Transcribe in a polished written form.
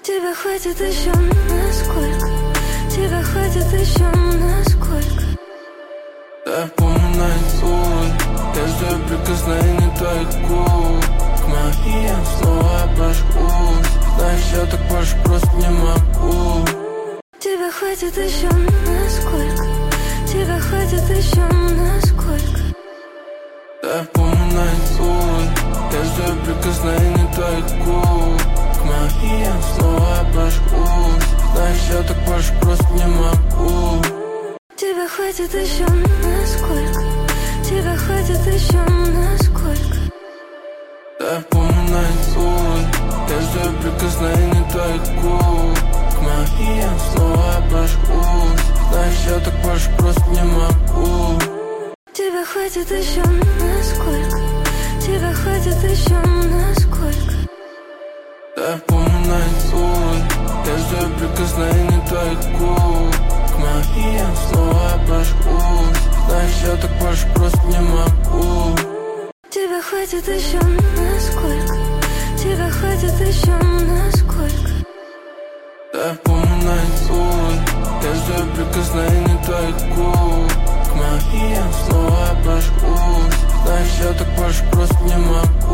Тебя хватит еще насколько? Тебя хватит еще насколько? Я помню наизусть каждое прикосновение твоих губ к моим снова обожгусь. Знаешь, я так больше просто не могу. Тебя хватит еще насколько? Тебя хватит еще насколько? Я помню наизусть каждое прикосновение твоих губ к моим снова обожгусь. Знаешь, я так больше просто не могу. Тебя хватит еще насколько? Тебя хватит еще насколько? Я помню наизусть каждое прикосновение твоих губ к моим снова обожгусь. Знаешь, я так больше просто не могу. Тебя хватит еще насколько? Тебя хватит еще насколько? Я помню наизусть каждое прикосновение твоих губ к моим снова обожгусь. Знаешь, я так больше просто не могу. Тебя хватит еще насколько? Тебя хватит еще насколько? Я помню наизусть каждое прикосновение твоих губ к моим снова обожгусь. Знаешь, я так больше просто не могу.